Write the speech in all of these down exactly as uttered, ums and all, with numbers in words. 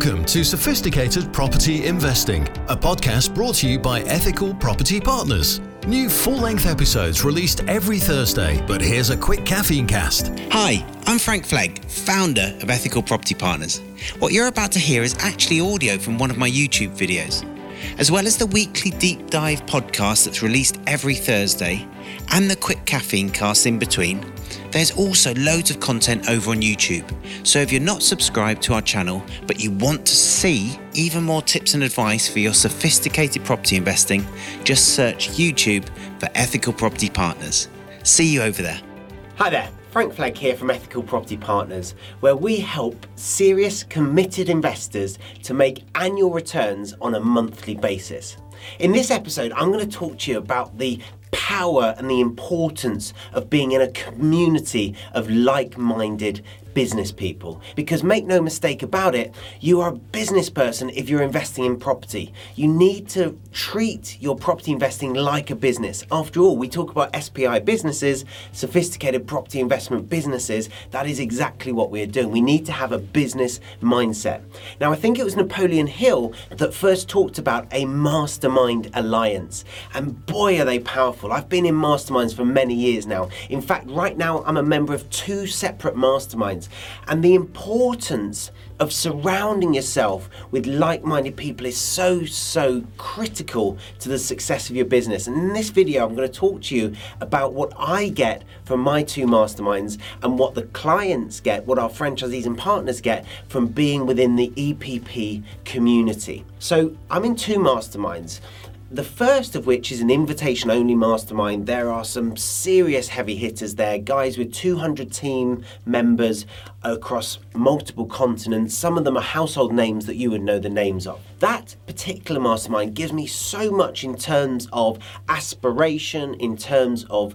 Welcome to Sophisticated Property Investing, a podcast brought to you by Ethical Property Partners. New full-length episodes released every Thursday, but here's a quick caffeine cast. Hi, I'm Frank Flegg, founder of Ethical Property Partners. What you're about to hear is actually audio from one of my YouTube videos. As well as the weekly deep dive podcast that's released every Thursday, and the quick caffeine cast in between, there's also loads of content over on YouTube. So if you're not subscribed to our channel, but you want to see even more tips and advice for your sophisticated property investing, just search YouTube for Ethical Property Partners. See you over there. Hi there, Frank Flegg here from Ethical Property Partners, where we help serious, committed investors to make annual returns on a monthly basis. In this episode, I'm going to talk to you about the power and the importance of being in a community of like-minded business people. Because make no mistake about it, you are a business person if you're investing in property. You need to treat your property investing like a business. After all, we talk about S P I businesses, sophisticated property investment businesses. That is exactly what we're doing. We need to have a business mindset. Now, I think it was Napoleon Hill that first talked about a mastermind alliance. And boy, are they powerful. I've been in masterminds for many years now. In fact, right now, I'm a member of two separate masterminds. And the importance of surrounding yourself with like-minded people is so, so critical to the success of your business. And in this video, I'm going to talk to you about what I get from my two masterminds and what the clients get, what our franchisees and partners get from being within the E P P community. So I'm in two masterminds. The first of which is an invitation-only mastermind. There are some serious heavy hitters there, guys with two hundred team members across multiple continents. Some of them are household names that you would know the names of. That particular mastermind gives me so much in terms of aspiration, in terms of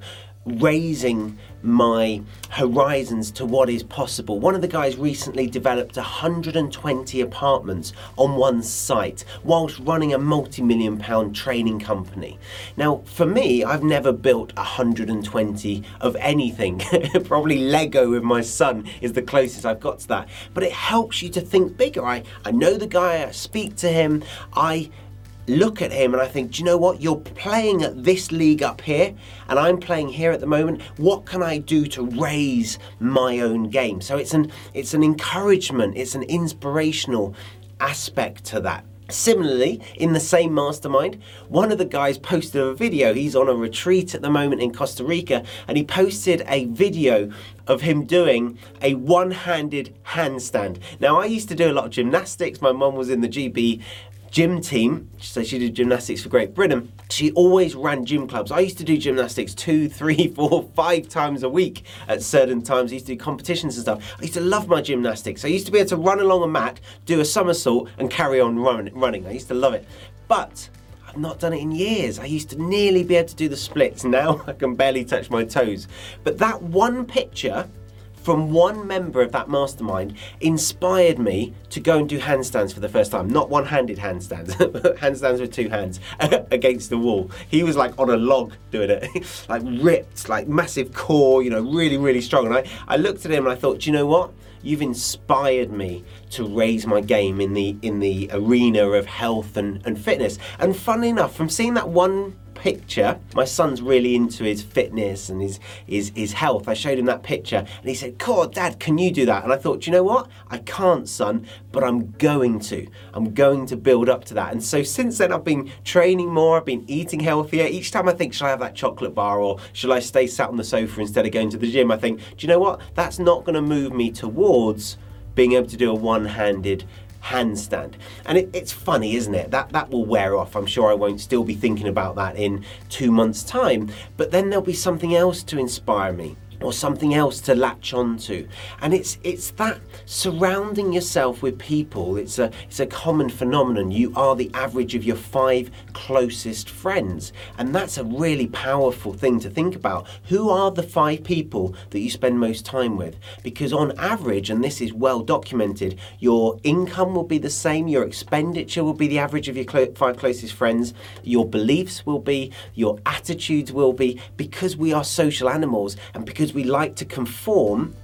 raising my horizons to what is possible. One of the guys recently developed one hundred twenty apartments on one site whilst running a multi-million pound training company. Now, for me, I've never built one hundred twenty of anything. Probably Lego with my son is the closest I've got to that. But it helps you to think bigger. I, I know the guy, I speak to him, I look at him and I think, do you know what? You're playing at this league up here and I'm playing here at the moment. What can I do to raise my own game? So it's an it's an encouragement, it's an inspirational aspect to that. Similarly, in the same mastermind, one of the guys posted a video. He's on a retreat at the moment in Costa Rica, and he posted a video of him doing a one-handed handstand. Now, I used to do a lot of gymnastics. My mum was in the G B gym team, so she did gymnastics for Great Britain. She always ran gym clubs. I used to do gymnastics two, three, four, five times a week at certain times. I used to do competitions and stuff. I used to love my gymnastics. I used to be able to run along a mat, do a somersault and carry on run, running. I used to love it. But I've not done it in years. I used to nearly be able to do the splits. Now I can barely touch my toes. But that one picture from one member of that mastermind inspired me to go and do handstands for the first time. Not one-handed handstands, handstands with two hands against the wall. He was like on a log doing it, like ripped, like massive core, you know, really, really strong. And I, I looked at him and I thought, do you know what? You've inspired me to raise my game in the in the arena of health and, and fitness. And funnily enough, from seeing that one picture, my son's really into his fitness and his, his his health. I showed him that picture and he said, God, Dad, can you do that? And I thought, do you know what? I can't, son, but I'm going to. I'm going to build up to that. And so since then, I've been training more, I've been eating healthier. Each time I think, shall I have that chocolate bar or shall I stay sat on the sofa instead of going to the gym? I think, do you know what? That's not going to move me towards being able to do a one-handed handstand. And it, it's funny, isn't it? That that will wear off. I'm sure I won't still be thinking about that in two months' time. But then there'll be something else to inspire me, or something else to latch onto. And it's it's that surrounding yourself with people. It's a it's a common phenomenon. You are the average of your five closest friends. And that's a really powerful thing to think about. Who are the five people that you spend most time with? Because on average, and this is well documented, your income will be the same, your expenditure will be the average of your clo- five closest friends, your beliefs will be, your attitudes will be, because we are social animals and because we like to conform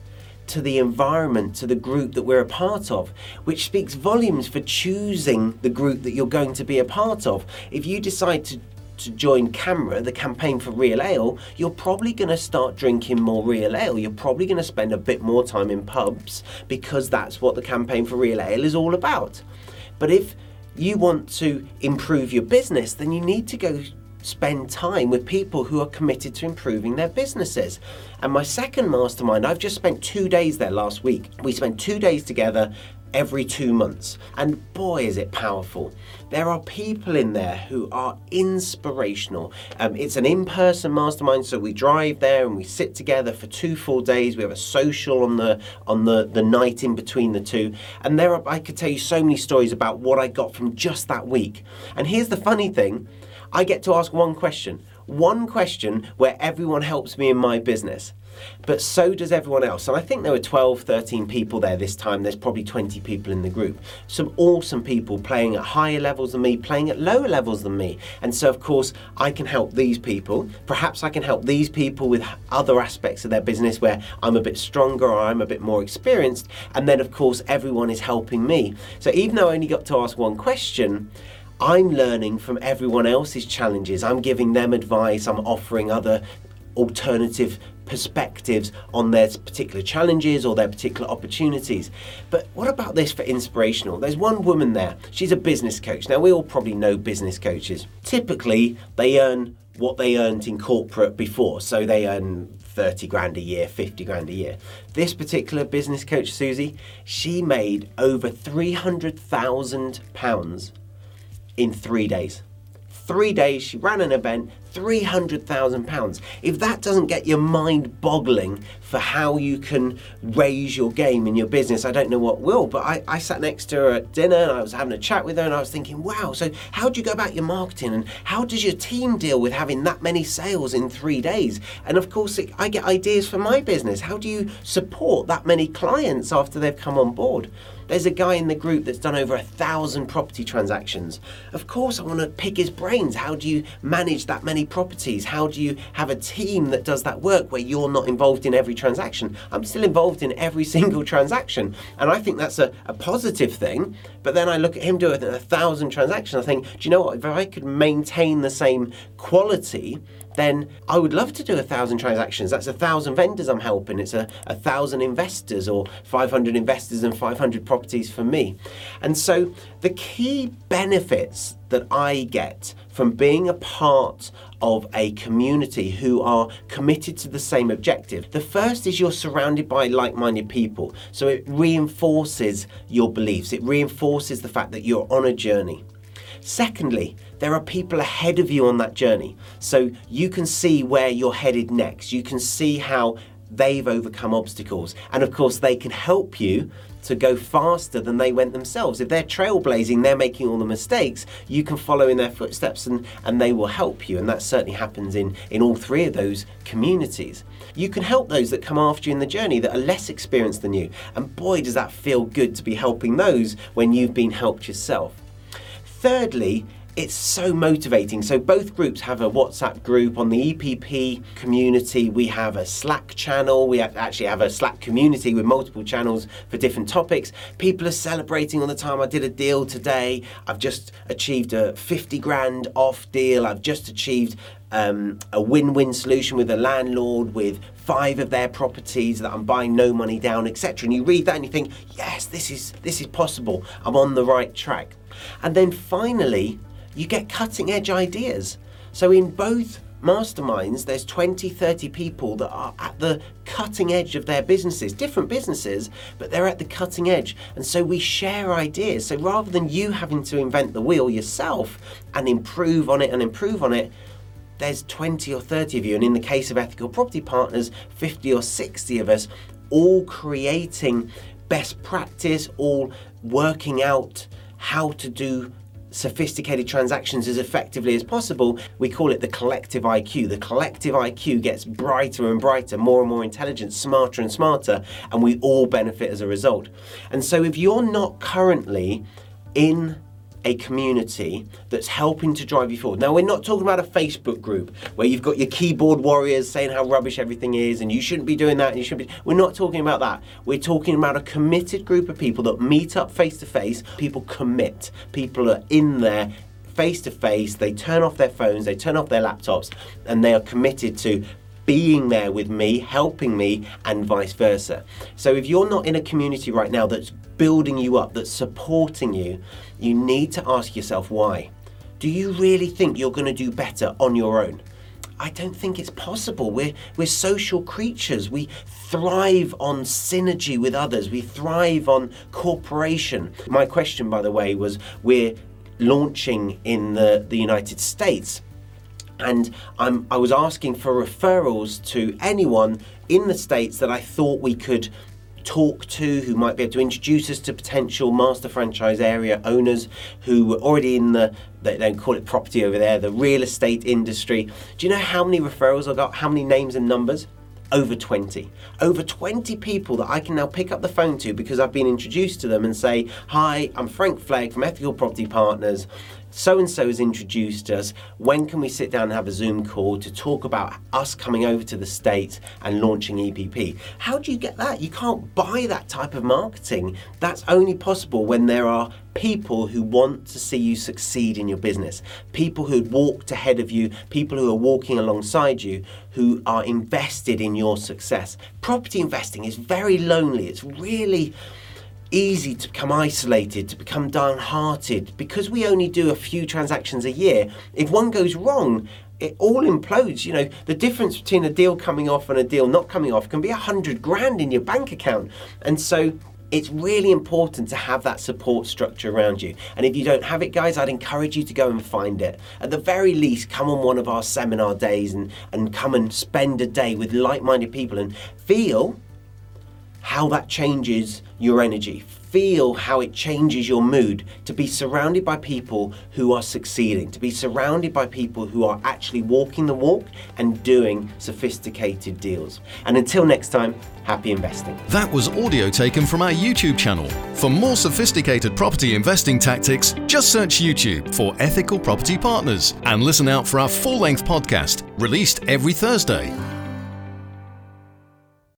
to the environment, to the group that we're a part of, which speaks volumes for choosing the group that you're going to be a part of. If you decide to to join CAMRA, the Campaign for Real Ale, you're probably going to start drinking more real ale. You're probably going to spend a bit more time in pubs because that's what the Campaign for Real Ale is all about. But if you want to improve your business, then you need to go spend time with people who are committed to improving their businesses. And my second mastermind, I've just spent two days there last week. We spent two days together every two months. And boy, is it powerful. There are people in there who are inspirational. Um, it's an in-person mastermind, so we drive there and we sit together for two full days. We have a social on the on the, the night in between the two. And there are, I could tell you so many stories about what I got from just that week. And here's the funny thing, I get to ask one question. One question where everyone helps me in my business. But so does everyone else. And I think there were twelve, thirteen people there this time. There's probably twenty people in the group. Some awesome people playing at higher levels than me, playing at lower levels than me. And so, of course, I can help these people. Perhaps I can help these people with other aspects of their business where I'm a bit stronger or I'm a bit more experienced. And then, of course, everyone is helping me. So even though I only got to ask one question, I'm learning from everyone else's challenges. I'm giving them advice. I'm offering other alternative perspectives on their particular challenges or their particular opportunities. But what about this for inspirational? There's one woman there. She's a business coach. Now, we all probably know business coaches. Typically, they earn what they earned in corporate before. So they earn thirty grand a year, fifty grand a year. This particular business coach, Susie, she made over three hundred thousand pounds in three days. Three days, she ran an event, three hundred thousand pounds. If that doesn't get your mind boggling for how you can raise your game in your business, I don't know what will. But I, I sat next to her at dinner and I was having a chat with her and I was thinking, wow, so how do you go about your marketing and how does your team deal with having that many sales in three days? And of course, it, I get ideas for my business. How do you support that many clients after they've come on board? There's a guy in the group that's done over a thousand property transactions. Of course, I want to pick his brains. How do you manage that many properties? How do you have a team that does that work where you're not involved in every transaction? I'm still involved in every single transaction. And I think that's a, a positive thing. But then I look at him doing a thousand transactions. I think, do you know what? If I could maintain the same quality, then I would love to do a thousand transactions. That's a thousand vendors I'm helping. It's a, a thousand investors or five hundred investors and five hundred properties for me. And so the key benefits that I get from being a part of a community who are committed to the same objective. The first is you're surrounded by like-minded people. So it reinforces your beliefs. It reinforces the fact that you're on a journey. Secondly, there are people ahead of you on that journey. So you can see where you're headed next. You can see how they've overcome obstacles. And of course, they can help you to go faster than they went themselves. If they're trailblazing, they're making all the mistakes, you can follow in their footsteps and, and they will help you. And that certainly happens in, in all three of those communities. You can help those that come after you in the journey that are less experienced than you. And boy, does that feel good to be helping those when you've been helped yourself. Thirdly, it's so motivating. So both groups have a WhatsApp group. On the E P P community, we have a Slack channel. We actually have a Slack community with multiple channels for different topics. People are celebrating all the time. I did a deal today. I've just achieved a fifty grand off deal. I've just achieved um, a win-win solution with a landlord with five of their properties that I'm buying no money down, et cetera. And you read that and you think, yes, this is this is possible. I'm on the right track. And then finally, you get cutting edge ideas. So in both masterminds, there's twenty, thirty people that are at the cutting edge of their businesses, different businesses, but they're at the cutting edge. And so we share ideas. So rather than you having to invent the wheel yourself and improve on it and improve on it, there's twenty or thirty of you. And in the case of Ethical Property Partners, fifty or sixty of us, all creating best practice, all working out how to do sophisticated transactions as effectively as possible. We call it the collective I Q. The collective I Q gets brighter and brighter, more and more intelligent, smarter and smarter, and we all benefit as a result. And so if you're not currently in a community that's helping to drive you forward. Now, we're not talking about a Facebook group where you've got your keyboard warriors saying how rubbish everything is and you shouldn't be doing that and you shouldn't be. We're not talking about that. We're talking about a committed group of people that meet up face to face. People commit. People are in there face to face. They turn off their phones, they turn off their laptops, and they are committed to being there with me, helping me, and vice versa. So if you're not in a community right now that's building you up, that's supporting you, you need to ask yourself why. Do you really think you're going to do better on your own? I don't think it's possible. We're, we're social creatures. We thrive on synergy with others. We thrive on cooperation. My question, by the way, was we're launching in the, the United States. And I'm, I was asking for referrals to anyone in the States that I thought we could talk to, who might be able to introduce us to potential master franchise area owners who were already in the, they don't call it property over there, the real estate industry. Do you know how many referrals I got? How many names and numbers? Over twenty. Over twenty people that I can now pick up the phone to because I've been introduced to them and say, hi, I'm Frank Flegg from Ethical Property Partners. So-and-so has introduced us. When can we sit down and have a Zoom call to talk about us coming over to the States and launching E P P? How do you get that? You can't buy that type of marketing. That's only possible when there are people who want to see you succeed in your business, people who walked ahead of you, people who are walking alongside you, who are invested in your success. Property investing is very lonely. It's really easy to become isolated, to become downhearted. Because we only do a few transactions a year, if one goes wrong, it all implodes. You know, the difference between a deal coming off and a deal not coming off can be a hundred grand in your bank account. And so it's really important to have that support structure around you. And if you don't have it, guys, I'd encourage you to go and find it. At the very least, come on one of our seminar days and, and come and spend a day with like-minded people and feel how that changes your energy. Feel how it changes your mood to be surrounded by people who are succeeding, to be surrounded by people who are actually walking the walk and doing sophisticated deals. And until next time, happy investing. That was audio taken from our YouTube channel. For more sophisticated property investing tactics, just search YouTube for Ethical Property Partners and listen out for our full-length podcast released every Thursday.